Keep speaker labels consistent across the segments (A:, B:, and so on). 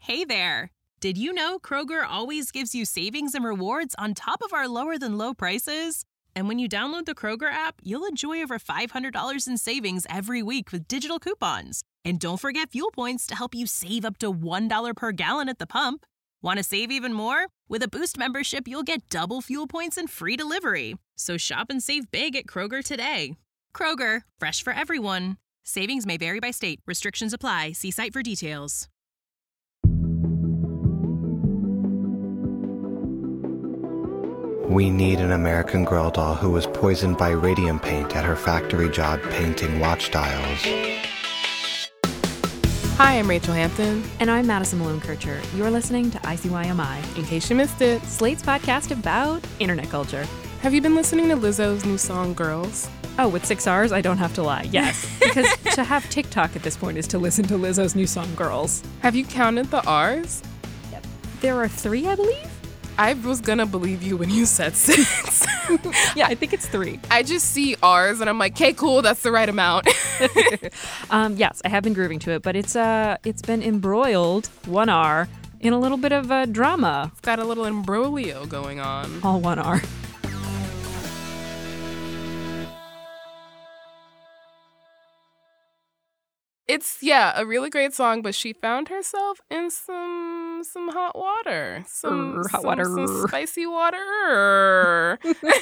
A: Hey there! Did you know Kroger always gives you savings and rewards on top of our lower-than-low prices? And when you download the Kroger app, you'll enjoy over $500 in savings every week with digital coupons. And don't forget fuel points to help you save up to $1 per gallon at the pump. Want to save even more? With a Boost membership, you'll get double fuel points and free delivery. So shop and save big at Kroger today. Kroger, fresh for everyone. Savings may vary by state. Restrictions apply. See site for details.
B: We need an American Girl doll who was poisoned by radium paint at her factory job painting watch dials.
C: Hi, I'm Rachel Hampton.
D: And I'm Madison Malone-Kircher. You're listening to ICYMI.
C: In case you missed it,
D: Slate's podcast about internet culture.
C: Have you been listening to Lizzo's new song, Girls?
D: Oh, with 6 R's? I don't have to lie. Yes. Because to have TikTok at this point is to listen to Lizzo's new song, Girls.
C: Have you counted the R's?
D: Yep. There are 3, I believe?
C: I was gonna believe you when you said 6.
D: Yeah, I think it's 3.
C: I just see R's and I'm like, okay, cool, that's the right amount.
D: Yes, I have been grooving to it, but it's been embroiled, 1 R, in a little bit of drama.
C: It's got a little imbroglio going on.
D: All 1 R.
C: It's, yeah, a really great song, but she found herself in some hot water. Some spicy water.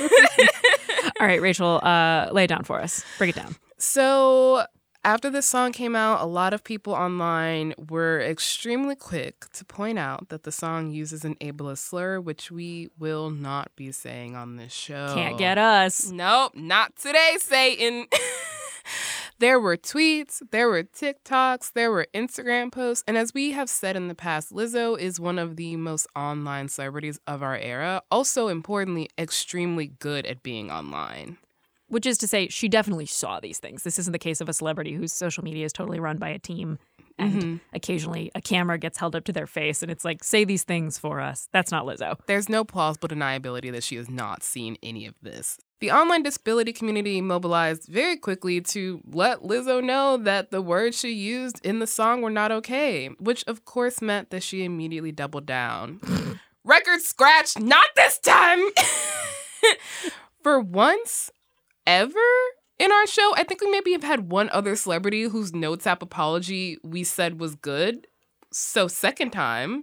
D: All right, Rachel, lay it down for us. Break it down.
C: So after this song came out, a lot of people online were extremely quick to point out that the song uses an ableist slur, which we will not be saying on this show.
D: Can't get us.
C: Nope, not today, Satan. There were tweets, there were TikToks, there were Instagram posts, and as we have said in the past, Lizzo is one of the most online celebrities of our era. Also, importantly, extremely good at being online.
D: Which is to say, she definitely saw these things. This isn't the case of a celebrity whose social media is totally run by a team and occasionally a camera gets held up to their face and it's like, say these things for us. That's not Lizzo.
C: There's no plausible deniability that she has not seen any of this. The online disability community mobilized very quickly to let Lizzo know that the words she used in the song were not okay, which of course meant that she immediately doubled down. Record scratch, not this time! For once ever in our show, I think we maybe have had one other celebrity whose notes app apology we said was good. So second time,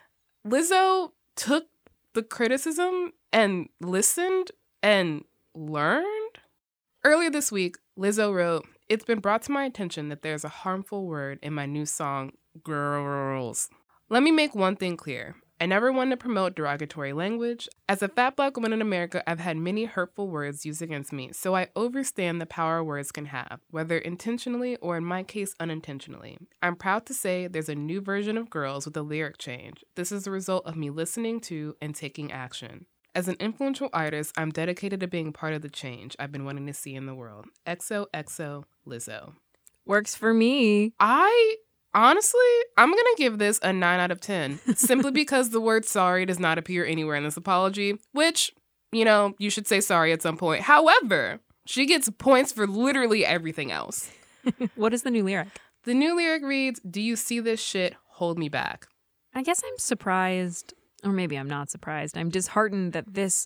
C: Lizzo took the criticism and listened and learned? Earlier this week, Lizzo wrote, "It's been brought to my attention that there's a harmful word in my new song, Girls. Let me make one thing clear. I never wanted to promote derogatory language. As a fat black woman in America, I've had many hurtful words used against me, so I understand the power words can have, whether intentionally or in my case, unintentionally. I'm proud to say there's a new version of Girls with a lyric change. This is the result of me listening to and taking action. As an influential artist, I'm dedicated to being part of the change I've been wanting to see in the world. XOXO Lizzo."
D: Works for me.
C: Honestly, I'm going to give this a 9 out of 10, simply because the word sorry does not appear anywhere in this apology, which, you should say sorry at some point. However, she gets points for literally everything else.
D: What is the new lyric?
C: The new lyric reads, "Do you see this shit? Hold me back."
D: I guess I'm surprised, or maybe I'm not surprised. I'm disheartened that this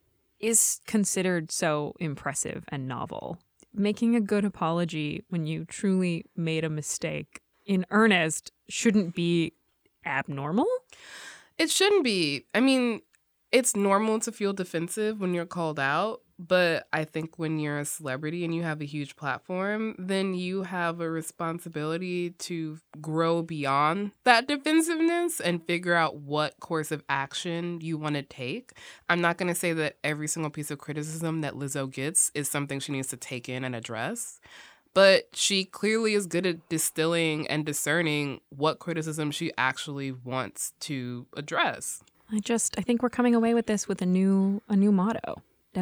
D: is considered so impressive and novel. Making a good apology when you truly made a mistake in earnest shouldn't be abnormal.
C: It shouldn't be. I mean, it's normal to feel defensive when you're called out, but I think when you're a celebrity and you have a huge platform, then you have a responsibility to grow beyond that defensiveness and figure out what course of action you want to take. I'm not going to say that every single piece of criticism that Lizzo gets is something she needs to take in and address, but she clearly is good at distilling and discerning what criticism she actually wants to address.
D: I think we're coming away with this with a new motto.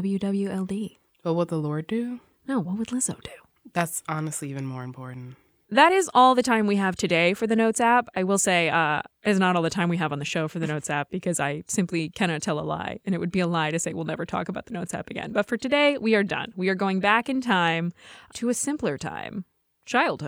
D: WWLD.
C: What would the Lord do?
D: No, what would Lizzo do?
C: That's honestly even more important.
D: That is all the time we have today for the Notes app. I will say it's not all the time we have on the show for the Notes app because I simply cannot tell a lie. And it would be a lie to say we'll never talk about the Notes app again. But for today, we are done. We are going back in time to a simpler time. Childhood.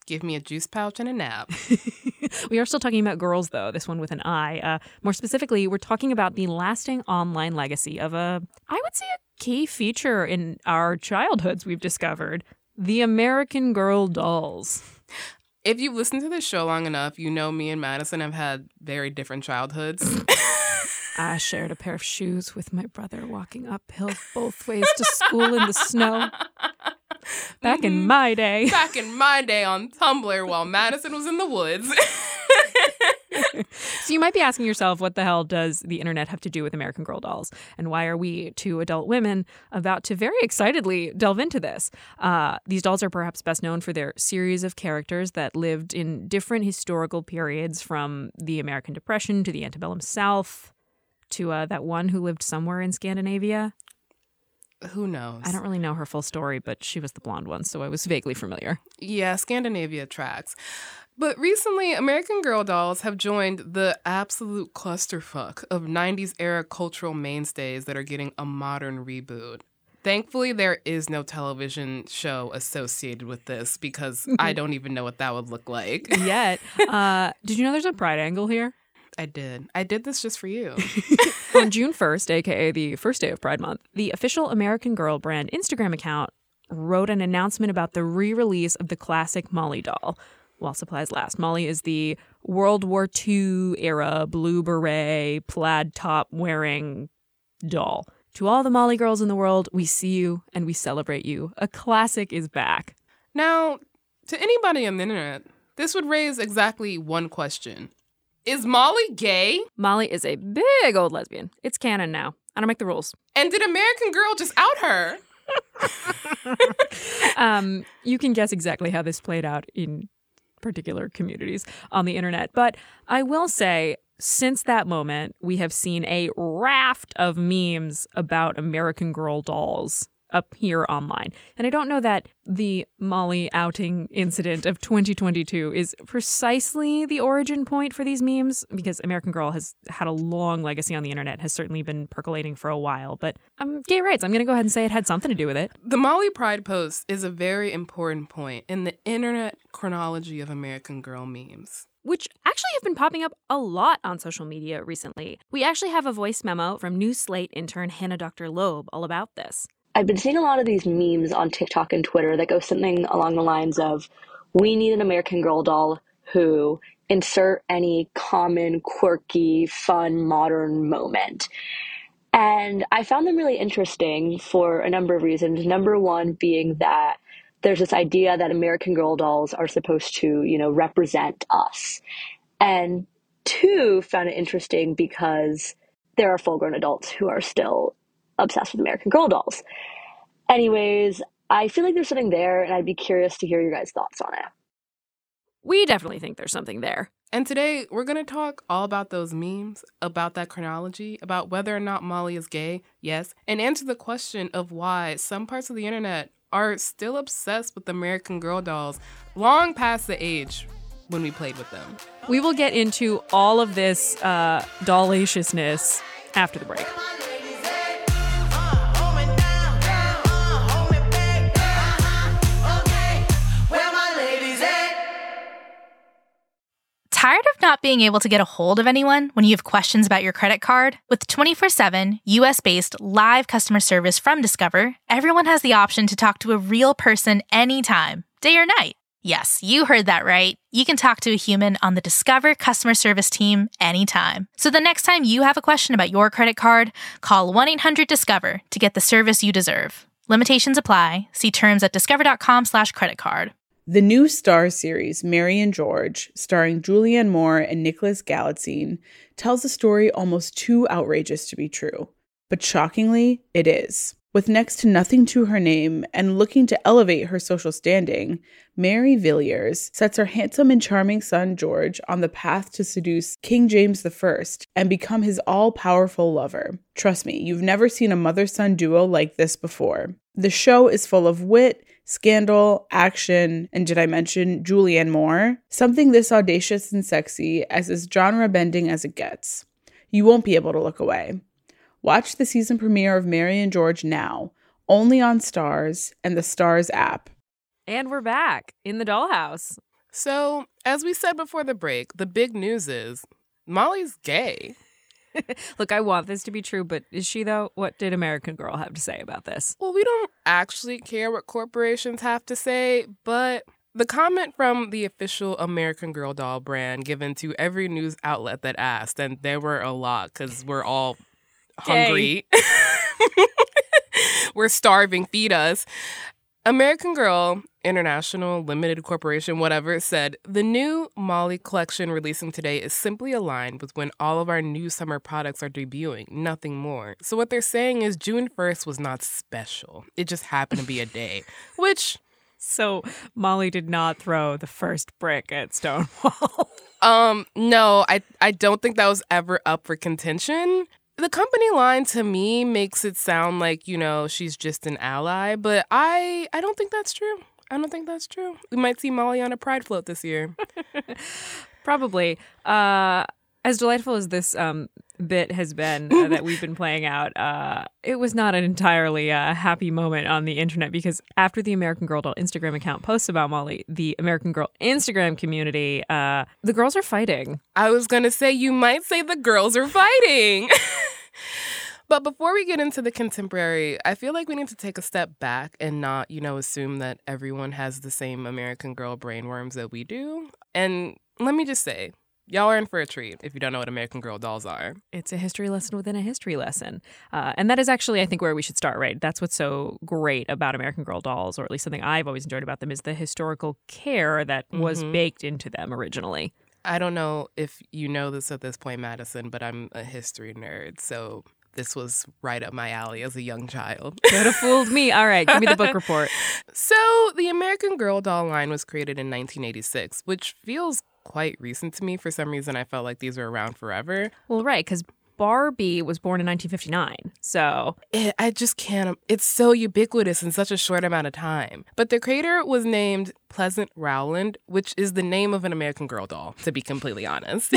C: Give me a juice pouch and a nap.
D: We are still talking about girls, though, this one with an I. More specifically, we're talking about the lasting online legacy of I would say, a key feature in our childhoods we've discovered, the American Girl dolls.
C: If you've listened to this show long enough, you know me and Madison have had very different childhoods.
D: I shared a pair of shoes with my brother walking uphill both ways to school in the snow. Back in my day.
C: Back in my day on Tumblr while Madison was in the woods.
D: So you might be asking yourself, what the hell does the internet have to do with American Girl dolls? And why are we, two adult women, about to very excitedly delve into this? These dolls are perhaps best known for their series of characters that lived in different historical periods, from the American Depression to the antebellum South to that one who lived somewhere in Scandinavia.
C: Who knows?
D: I don't really know her full story, but she was the blonde one, so I was vaguely familiar.
C: Yeah, Scandinavia tracks. But recently, American Girl dolls have joined the absolute clusterfuck of 90s era cultural mainstays that are getting a modern reboot. Thankfully, there is no television show associated with this, because I don't even know what that would look like.
D: Yet. Did you know there's a pride angle here?
C: I did. I did this just for you.
D: On June 1st, aka the first day of Pride Month, the official American Girl brand Instagram account wrote an announcement about the re-release of the classic Molly doll while supplies last. Molly is the World War II era blue beret, plaid top wearing doll. To all the Molly girls in the world, we see you and we celebrate you. A classic is back.
C: Now, to anybody on the internet, this would raise exactly one question. Is Molly gay?
D: Molly is a big old lesbian. It's canon now. I don't make the rules.
C: And did American Girl just out her?
D: You can guess exactly how this played out in particular communities on the internet. But I will say, since that moment, we have seen a raft of memes about American Girl dolls appear online. And I don't know that the Molly outing incident of 2022 is precisely the origin point for these memes, because American Girl has had a long legacy on the internet, has certainly been percolating for a while. But gay rights, I'm going to go ahead and say it had something to do with it.
C: The Molly Pride post is a very important point in the internet chronology of American Girl memes,
D: which actually have been popping up a lot on social media recently. We actually have a voice memo from New Slate intern Hannah Dr. Loeb all about this.
E: I've been seeing a lot of these memes on TikTok and Twitter that go something along the lines of, we need an American Girl doll who insert any common, quirky, fun, modern moment. And I found them really interesting for a number of reasons. Number one being that there's this idea that American Girl dolls are supposed to, represent us. And two, found it interesting because there are full-grown adults who are still obsessed with American Girl dolls. Anyways, I feel like there's something there, and I'd be curious to hear your guys' thoughts on it.
D: We definitely think there's something there.
C: And today, we're going to talk all about those memes, about that chronology, about whether or not Molly is gay, yes, and answer the question of why some parts of the internet are still obsessed with American Girl dolls long past the age when we played with them.
D: We will get into all of this dollaciousness after the break.
F: Tired of not being able to get a hold of anyone when you have questions about your credit card? With 24/7 US-based live customer service from Discover, everyone has the option to talk to a real person anytime, day or night. Yes, you heard that right. You can talk to a human on the Discover customer service team anytime. So the next time you have a question about your credit card, call 1-800-DISCOVER to get the service you deserve. Limitations apply. See terms at discover.com/creditcard.
G: The new Star series, Mary and George, starring Julianne Moore and Nicholas Galitzine, tells a story almost too outrageous to be true. But shockingly, it is. With next to nothing to her name and looking to elevate her social standing, Mary Villiers sets her handsome and charming son George on the path to seduce King James I and become his all-powerful lover. Trust me, you've never seen a mother-son duo like this before. The show is full of wit, scandal, action, and did I mention Julianne Moore? Something this audacious and sexy as is genre-bending as it gets. You won't be able to look away. Watch the season premiere of Mary and George now, only on Starz and the Starz app.
D: And we're back in the dollhouse.
C: So, as we said before the break, the big news is Molly's gay.
D: Look, I want this to be true, but is she, though? What did American Girl have to say about this?
C: Well, we don't actually care what corporations have to say, but the comment from the official American Girl doll brand given to every news outlet that asked, and there were a lot because we're all hungry. We're starving. Feed us. American Girl International Limited Corporation, whatever, said, the new Molly collection releasing today is simply aligned with when all of our new summer products are debuting, nothing more. So what they're saying is June 1st was not special. It just happened to be a day, which...
D: So Molly did not throw the first brick at Stonewall.
C: No, I don't think that was ever up for contention. The company line to me makes it sound like, you know, she's just an ally, but I don't think that's true. I don't think that's true. We might see Molly on a Pride float this year.
D: Probably. As delightful as this bit has been that we've been playing out, it was not an entirely happy moment on the internet because after the American Girl doll Instagram account posts about Molly, the American Girl Instagram community, the girls are fighting.
C: I was going to say, you might say the girls are fighting. But before we get into the contemporary, I feel like we need to take a step back and not, you know, assume that everyone has the same American Girl brainworms that we do. And let me just say, y'all are in for a treat if you don't know what American Girl dolls are.
D: It's a history lesson within a history lesson. And that is actually, I think, where we should start, right? That's what's so great about American Girl dolls, or at least something I've always enjoyed about them, is the historical care that was baked into them originally.
C: I don't know if you know this at this point, Madison, but I'm a history nerd, so this was right up my alley as a young child.
D: Could have fooled me. All right, give me the book report.
C: So the American Girl doll line was created in 1986, which feels quite recent to me. For some reason, I felt like these were around forever.
D: Well, right, because Barbie was born in 1959, so...
C: I just can't... It's so ubiquitous in such a short amount of time. But the creator was named Pleasant Rowland, which is the name of an American Girl doll, to be completely honest.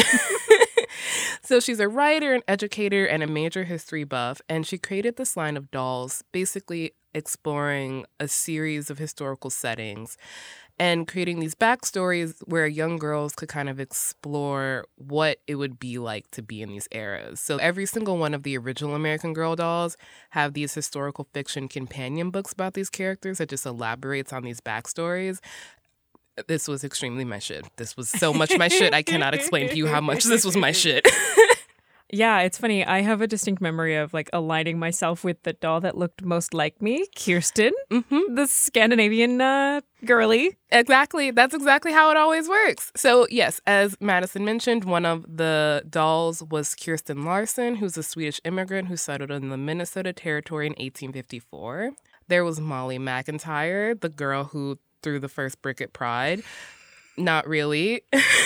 C: So she's a writer, an educator, and a major history buff, and she created this line of dolls basically exploring a series of historical settings and creating these backstories where young girls could kind of explore what it would be like to be in these eras. So every single one of the original American Girl dolls have these historical fiction companion books about these characters that just elaborates on these backstories. This was extremely my shit. This was so much my shit. I cannot explain to you how much this was my shit.
D: Yeah, it's funny. I have a distinct memory of like aligning myself with the doll that looked most like me, Kirsten, the Scandinavian girly.
C: Exactly. That's exactly how it always works. So yes, as Madison mentioned, one of the dolls was Kirsten Larson, who's a Swedish immigrant who settled in the Minnesota Territory in 1854. There was Molly McIntyre, the girl who threw the first brick at Pride. Not really.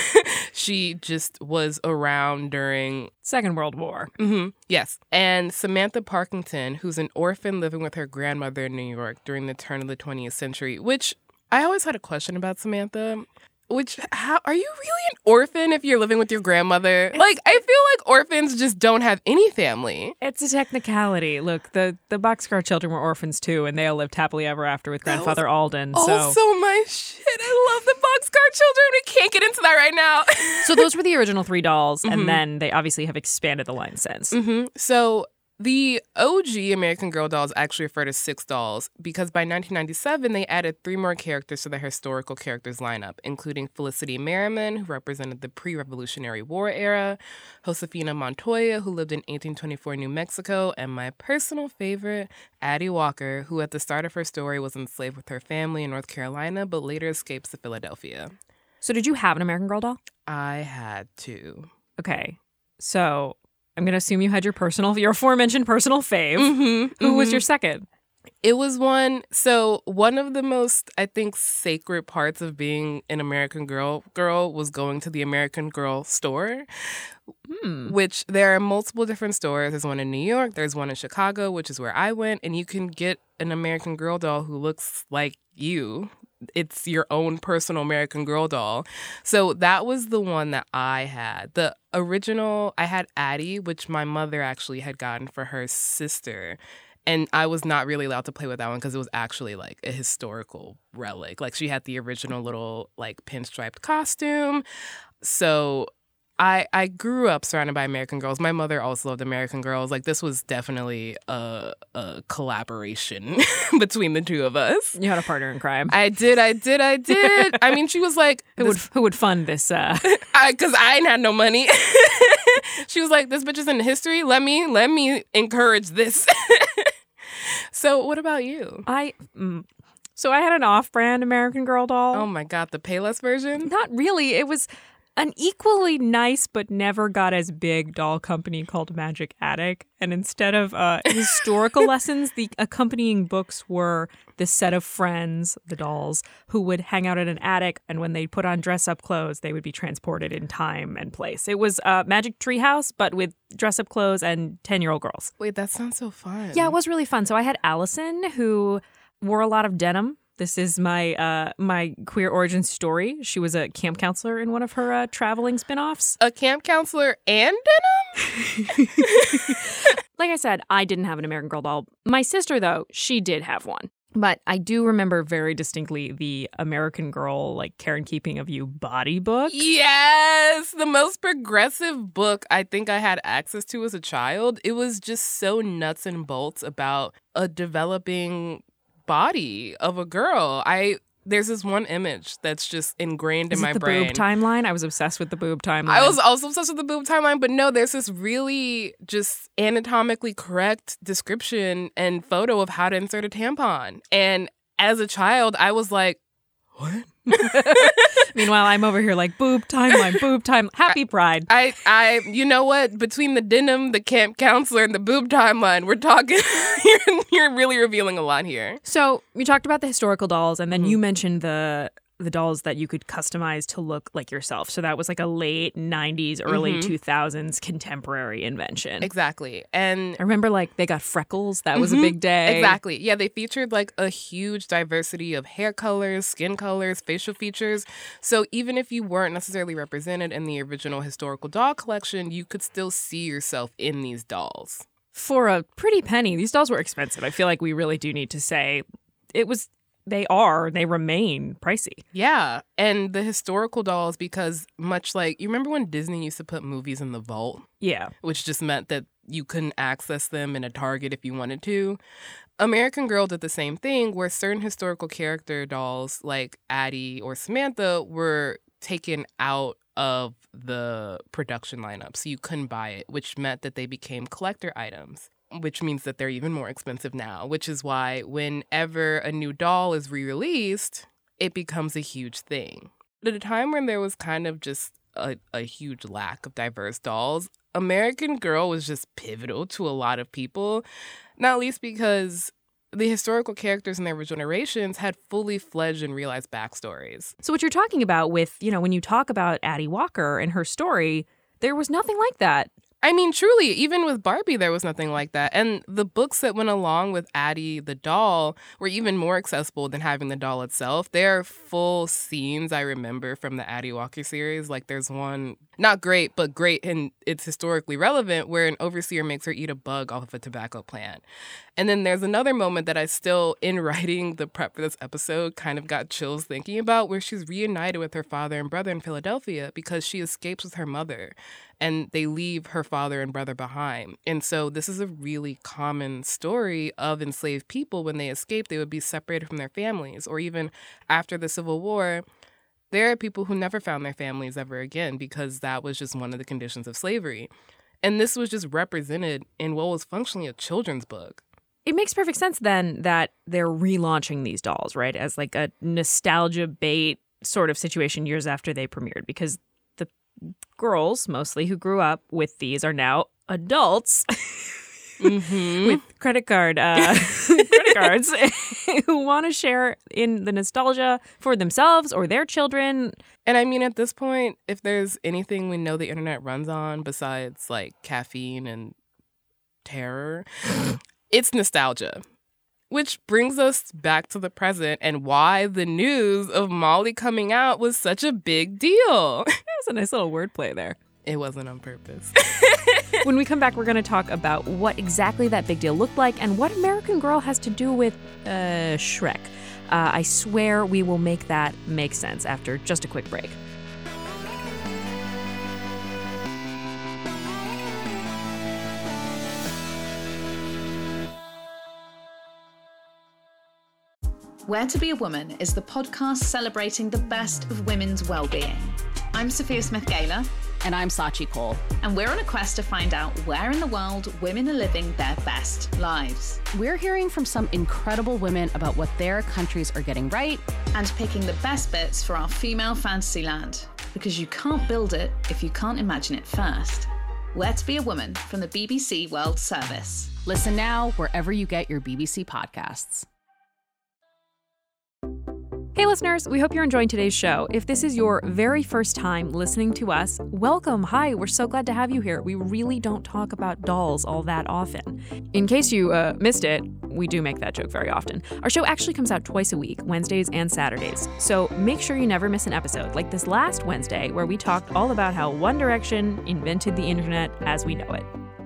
C: She just was around during...
D: Second World War.
C: Yes. And Samantha Parkington, who's an orphan living with her grandmother in New York during the turn of the 20th century, which I always had a question about Samantha. How are you really an orphan if you're living with your grandmother? Like, I feel like orphans just don't have any family.
D: It's a technicality. Look, the Boxcar children were orphans too, and they all lived happily ever after with grandfather Alden.
C: Also my shit. I love the Boxcar children. We can't get into that right now.
D: So those were the original 3 dolls, and then they obviously have expanded the line since.
C: So the OG American Girl dolls actually refer to 6 dolls because by 1997, they added 3 more characters to the historical characters lineup, including Felicity Merriman, who represented the pre-Revolutionary War era, Josefina Montoya, who lived in 1824 New Mexico, and my personal favorite, Addie Walker, who at the start of her story was enslaved with her family in North Carolina, but later escapes to Philadelphia.
D: So did you have an American Girl doll?
C: I had to.
D: Okay, so... I'm going to assume you had your aforementioned personal fave. Who was your second?
C: It was one of the most, I think, sacred parts of being an American Girl was going to the American Girl store, which there are multiple different stores. There's one in New York. There's one in Chicago, which is where I went. And you can get an American Girl doll who looks like you. It's your own personal American Girl doll. So that was the one that I had. The original, I had Addie, which my mother actually had gotten for her sister. And I was not really allowed to play with that one because it was actually like a historical relic. Like she had the original little like pinstriped costume. So I grew up surrounded by American Girls. My mother also loved American Girls. Like this was definitely a collaboration between the two of us.
D: You had a partner in crime.
C: I did. I mean, she was like,
D: who would fund this?
C: Because I ain't had no money. She was like, this bitch is in history. Let me encourage this. So what about you?
D: So I had an off-brand American Girl doll.
C: Oh my God, the Payless version?
D: Not really. It was an equally nice but never got as big doll company called Magic Attic. And instead of historical lessons, the accompanying books were this set of friends, the dolls, who would hang out at an attic. And when they put on dress-up clothes, they would be transported in time and place. It was Magic Treehouse, but with dress-up clothes and 10-year-old girls.
C: Wait, that sounds so fun.
D: Yeah, it was really fun. So I had Allison, who wore a lot of denim. This is my my queer origin story. She was a camp counselor in one of her traveling spinoffs.
C: A camp counselor and denim?
D: Like I said, I didn't have an American Girl doll. My sister, though, she did have one. But I do remember very distinctly the American Girl, like, Care and Keeping of You body book.
C: Yes! The most progressive book I think I had access to as a child. It was just so nuts and bolts about a developing body of a girl. There's this one image that's just ingrained in my brain.
D: The boob timeline? I was obsessed with the boob timeline.
C: I was also obsessed with the boob timeline, but no, there's this really just anatomically correct description and photo of how to insert a tampon. And as a child, I was like, what?
D: Meanwhile, I'm over here like, boob timeline. Happy Pride.
C: I you know what? Between the denim, the camp counselor, and the boob timeline, we're talking, you're really revealing a lot here.
D: So we talked about the historical dolls, and then you mentioned the dolls that you could customize to look like yourself. So that was like a late 90s, early 2000s contemporary invention.
C: Exactly. And
D: I remember like they got freckles. That was a big day.
C: Exactly. Yeah, they featured like a huge diversity of hair colors, skin colors, facial features. So even if you weren't necessarily represented in the original historical doll collection, you could still see yourself in these dolls.
D: For a pretty penny. These dolls were expensive. I feel like we really do need to say they remain pricey.
C: Yeah. And the historical dolls, because much like, you remember when Disney used to put movies in the vault?
D: Yeah.
C: Which just meant that you couldn't access them in a Target if you wanted to. American Girl did the same thing, where certain historical character dolls like Addie or Samantha were taken out of the production lineup. So you couldn't buy it, which meant that they became collector items. Which means that they're even more expensive now, which is why whenever a new doll is re-released, it becomes a huge thing. At a time when there was kind of just a huge lack of diverse dolls, American Girl was just pivotal to a lot of people, not least because the historical characters in their generations had fully fledged and realized backstories.
D: So what you're talking about with, when you talk about Addie Walker and her story, there was nothing like that.
C: I mean, truly, even with Barbie, there was nothing like that. And the books that went along with Addie the doll were even more accessible than having the doll itself. There are full scenes I remember from the Addie Walker series. Like there's one, not great, but great, and it's historically relevant, where an overseer makes her eat a bug off of a tobacco plant. And then there's another moment that I still, in writing the prep for this episode, kind of got chills thinking about, where she's reunited with her father and brother in Philadelphia because she escapes with her mother. And they leave her father and brother behind. And so this is a really common story of enslaved people. When they escape, they would be separated from their families. Or even after the Civil War, there are people who never found their families ever again because that was just one of the conditions of slavery. And this was just represented in what was functionally a children's book.
D: It makes perfect sense then that they're relaunching these dolls, right, as like a nostalgia bait sort of situation years after they premiered, because the girls mostly who grew up with these are now adults with credit cards who want to share in the nostalgia for themselves or their children.
C: And I mean, at this point, if there's anything we know the internet runs on besides like caffeine and terror, it's nostalgia. Which brings us back to the present and why the news of Molly coming out was such a big deal.
D: There's a nice little wordplay there.
C: It wasn't on purpose.
D: When we come back, we're going to talk about what exactly that big deal looked like and what American Girl has to do with Shrek. I swear we will make that make sense after just a quick break.
H: Where to Be a Woman is the podcast celebrating the best of women's well-being. I'm Sophia Smith-Gaylor.
I: And I'm Sachi Cole.
H: And we're on a quest to find out where in the world women are living their best lives.
I: We're hearing from some incredible women about what their countries are getting right.
H: And picking the best bits for our female fantasy land. Because you can't build it if you can't imagine it first. Where to Be a Woman from the BBC World Service.
I: Listen now wherever you get your BBC podcasts.
D: Hey listeners, we hope you're enjoying today's show. If this is your very first time listening to us, welcome. Hi, we're so glad to have you here. We really don't talk about dolls all that often. In case you missed it, we do make that joke very often. Our show actually comes out twice a week, Wednesdays and Saturdays. So make sure you never miss an episode, like this last Wednesday, where we talked all about how One Direction invented the internet as we know it.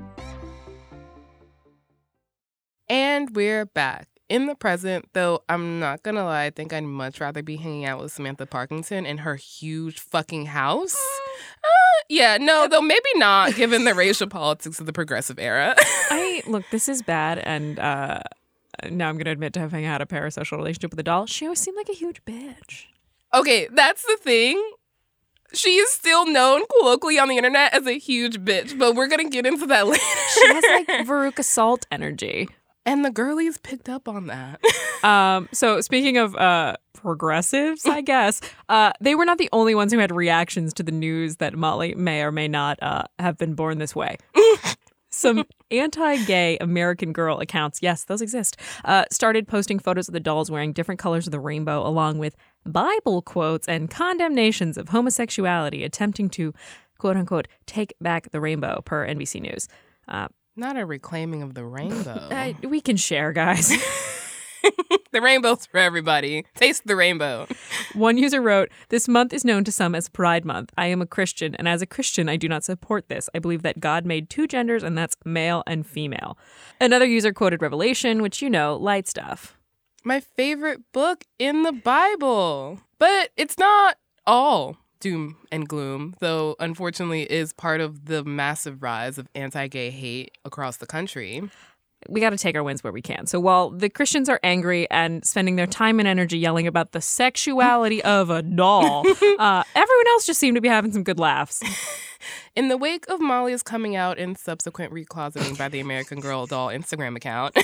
C: And we're back. In the present, though, I'm not gonna lie, I think I'd much rather be hanging out with Samantha Parkinson in her huge fucking house. Though maybe not, given the racial politics of the progressive era.
D: Look, this is bad, and now I'm gonna admit to having had a parasocial relationship with a doll. She always seemed like a huge bitch.
C: Okay, that's the thing. She is still known colloquially on the internet as a huge bitch, but we're gonna get into that later.
D: She has like Veruca Salt energy.
C: And the girlies picked up on that.
D: So speaking of progressives, I guess, they were not the only ones who had reactions to the news that Molly may or may not have been born this way. Some anti-gay American Girl accounts, yes, those exist, started posting photos of the dolls wearing different colors of the rainbow, along with Bible quotes and condemnations of homosexuality, attempting to, quote unquote, take back the rainbow, per NBC News.
C: Not a reclaiming of the rainbow.
D: We can share, guys.
C: The rainbow's for everybody. Taste the rainbow.
D: One user wrote, "This month is known to some as Pride Month. I am a Christian, and as a Christian, I do not support this. I believe that God made two genders, and that's male and female." Another user quoted Revelation, which, you know, light stuff.
C: My favorite book in the Bible. But it's not all doom and gloom, though unfortunately is part of the massive rise of anti-gay hate across the country.
D: We got to take our wins where we can. So while the Christians are angry and spending their time and energy yelling about the sexuality of a doll, everyone else just seemed to be having some good laughs.
C: In the wake of Molly's coming out and subsequent recloseting by the American Girl doll Instagram account,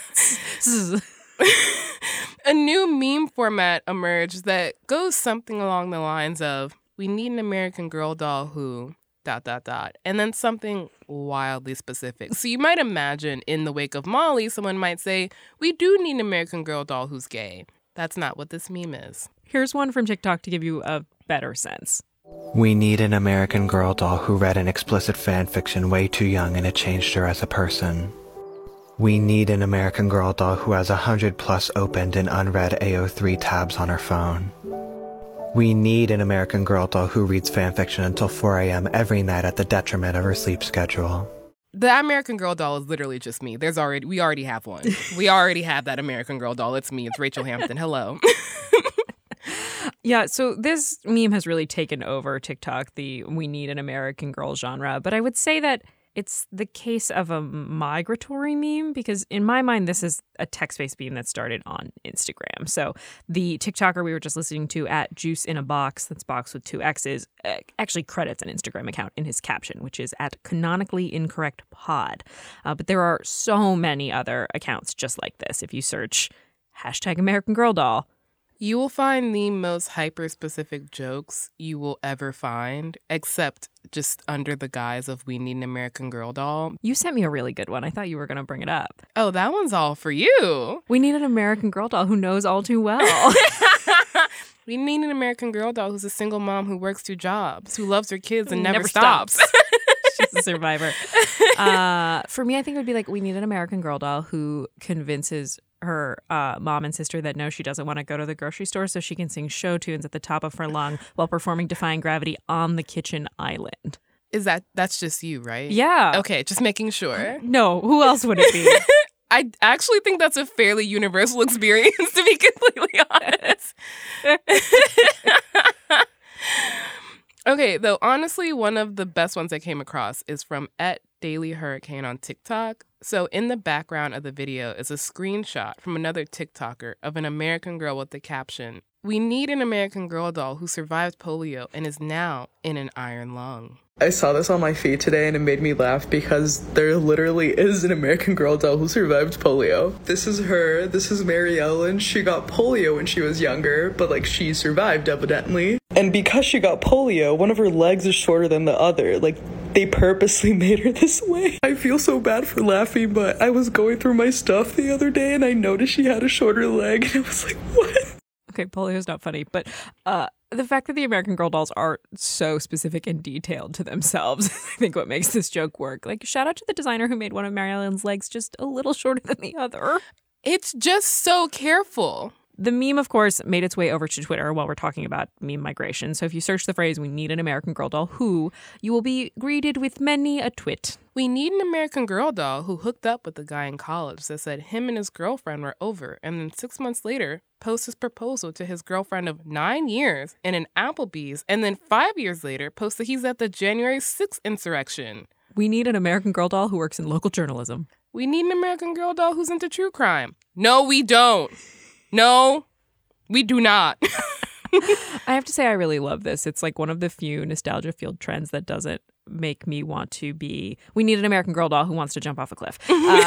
C: a new meme format emerged that goes something along the lines of, "We need an American Girl doll who... ... and then something wildly specific. So you might imagine in the wake of Molly, someone might say, "We do need an American Girl doll who's gay." That's not what this meme is.
D: Here's one from TikTok to give you a better sense.
B: We need an American Girl doll who read an explicit fan fiction way too young and it changed her as a person. We need an American Girl doll who has 100+ opened and unread AO3 tabs on her phone. We need an American Girl doll who reads fanfiction until 4 a.m. every night at the detriment of her sleep schedule.
C: The American Girl doll is literally just me. We already have one. We already have that American Girl doll. It's me. It's Rachel Hampton. Hello.
D: Yeah, so this meme has really taken over TikTok, the "we need an American Girl" genre. But I would say that it's the case of a migratory meme, because in my mind, this is a text-based meme that started on Instagram. So the TikToker we were just listening to at Juice in a Box, that's box with 2 X's, actually credits an Instagram account in his caption, which is at Canonically Incorrect Pod. But there are so many other accounts just like this. If you search #American Girl doll,
C: you will find the most hyper-specific jokes you will ever find, except just under the guise of "we need an American Girl doll."
D: You sent me a really good one. I thought you were going to bring it up.
C: Oh, that one's all for you.
D: We need an American Girl doll who knows all too well.
C: We need an American Girl doll who's a single mom who works 2 jobs, who loves her kids and never stops.
D: She's a survivor. For me, I think it would be like, we need an American Girl doll who convinces her mom and sister that no, she doesn't want to go to the grocery store so she can sing show tunes at the top of her lung while performing Defying Gravity on the kitchen island.
C: That's just you, right?
D: Yeah.
C: Okay, just making sure.
D: No, who else would it be?
C: I actually think that's a fairly universal experience, to be completely honest. Okay, though, honestly, one of the best ones I came across is from @DailyHurricane on TikTok. So in the background of the video is a screenshot from another TikToker of an American girl with the caption, "We need an American Girl doll who survived polio and is now in an iron lung."
J: I saw this on my feed today and it made me laugh because there literally is an American Girl doll who survived polio. This is her. This is Mary Ellen. She got polio when she was younger, but like she survived evidently. And because she got polio, one of her legs is shorter than the other. Like they purposely made her this way. I feel so bad for laughing, but I was going through my stuff the other day and I noticed she had a shorter leg and I was like, what?
D: Okay, polio's not funny, but the fact that the American Girl dolls are so specific and detailed to themselves, I think what makes this joke work. Like, shout out to the designer who made one of Mary Ellen's legs just a little shorter than the other.
C: It's just so careful.
D: The meme, of course, made its way over to Twitter while we're talking about meme migration. So if you search the phrase, "We need an American Girl doll who," you will be greeted with many a twit.
C: We need an American Girl doll who hooked up with a guy in college that said him and his girlfriend were over, and then 6 months later posts his proposal to his girlfriend of 9 years in an Applebee's, and then 5 years later posts that he's at the January 6th insurrection.
D: We need an American Girl doll who works in local journalism.
C: We need an American Girl doll who's into true crime. No, we don't. No, we do not.
D: I have to say I really love this. It's like one of the few nostalgia field trends that doesn't make me want to be, we need an American Girl doll who wants to jump off a cliff.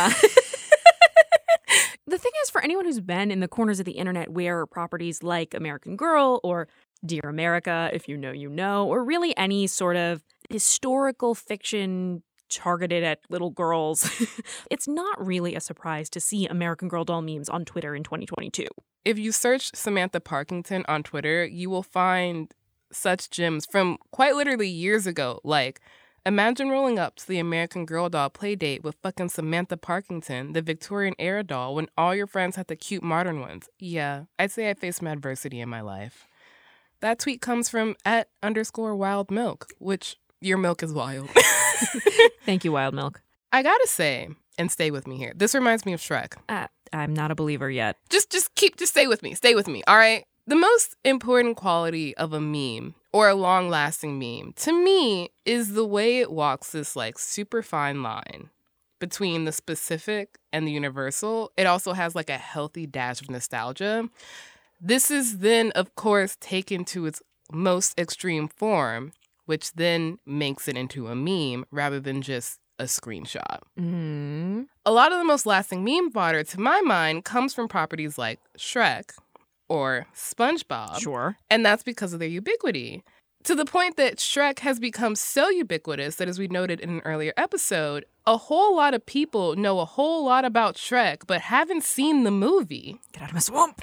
D: The thing is, for anyone who's been in the corners of the internet where properties like American Girl or Dear America, if you know, you know, or really any sort of historical fiction targeted at little girls, it's not really a surprise to see American Girl doll memes on Twitter in 2022.
C: If you search Samantha Parkington on Twitter, you will find such gems from quite literally years ago, like, imagine rolling up to the American Girl doll play date with fucking Samantha Parkington, the Victorian era doll, when all your friends had the cute modern ones. Yeah, I'd say I faced some adversity in my life. That tweet comes from @_wildmilk, which your milk is wild.
D: Thank you, Wild Milk.
C: I gotta say, and stay with me here, this reminds me of Shrek.
D: I'm not a believer yet.
C: Just stay with me, all right? The most important quality of a meme, or a long-lasting meme, to me, is the way it walks this, like, super fine line between the specific and the universal. It also has, like, a healthy dash of nostalgia. This is then, of course, taken to its most extreme form, which then makes it into a meme rather than just a screenshot.
D: Mm-hmm.
C: A lot of the most lasting meme fodder, to my mind, comes from properties like Shrek or SpongeBob.
D: Sure.
C: And that's because of their ubiquity. To the point that Shrek has become so ubiquitous that, as we noted in an earlier episode, a whole lot of people know a whole lot about Shrek but haven't seen the movie.
D: Get out of my swamp.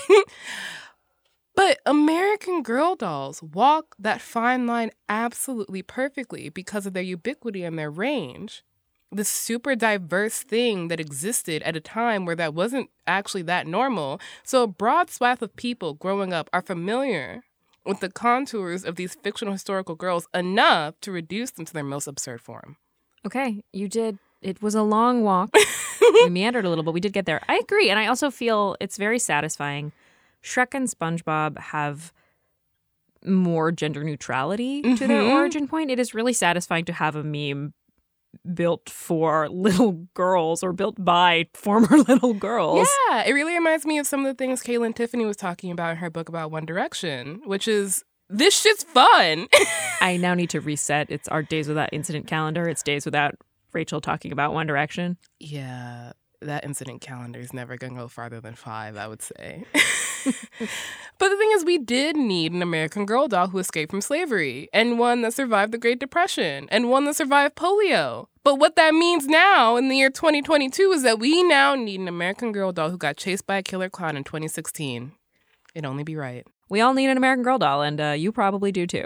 C: But American Girl dolls walk that fine line absolutely perfectly because of their ubiquity and their range. This super diverse thing that existed at a time where that wasn't actually that normal. So a broad swath of people growing up are familiar with the contours of these fictional historical girls enough to reduce them to their most absurd form.
D: Okay, you did. It was a long walk. We meandered a little, but we did get there. I agree. And I also feel it's very satisfying. Shrek and SpongeBob have more gender neutrality to their origin point. It is really satisfying to have a meme built for little girls or built by former little girls.
C: Yeah, it really reminds me of some of the things Caitlin Tiffany was talking about in her book about One Direction, which is, this shit's fun.
D: I now need to reset. It's our Days Without Incident calendar. It's days without Rachel talking about One Direction.
C: Yeah, that incident calendar is never going to go farther than 5, I would say. But the thing is, we did need an American Girl doll who escaped from slavery, and one that survived the Great Depression, and one that survived polio. But what that means now in the year 2022 is that we now need an American Girl doll who got chased by a killer clown in 2016. It'd only be right.
D: We all need an American Girl doll, and you probably do too.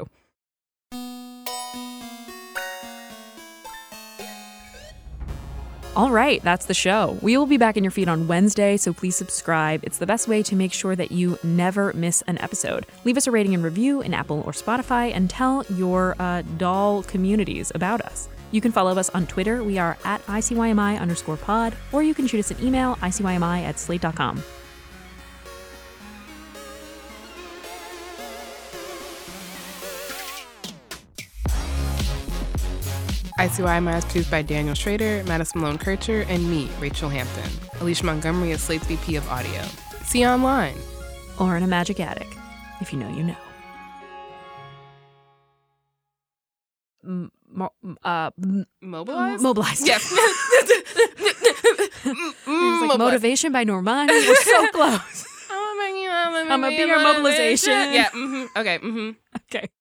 D: All right, that's the show. We will be back in your feed on Wednesday, so please subscribe. It's the best way to make sure that you never miss an episode. Leave us a rating and review in Apple or Spotify, and tell your doll communities about us. You can follow us on Twitter. We are at ICYMI_pod, or you can shoot us an email, ICYMI@slate.com.
C: ICYMI is produced by Daniel Schrader, Madison Malone Kircher, and me, Rachel Hampton. Alicia Montgomery is Slate's VP of Audio. See you online.
D: Or in a magic attic. If you know, you know.
C: Mobilized?
D: Mobilized.
C: Yes.
D: Like Motivation by Normani. We're so close. I'm a be your mobilization.
C: Yeah. Okay.
D: Okay.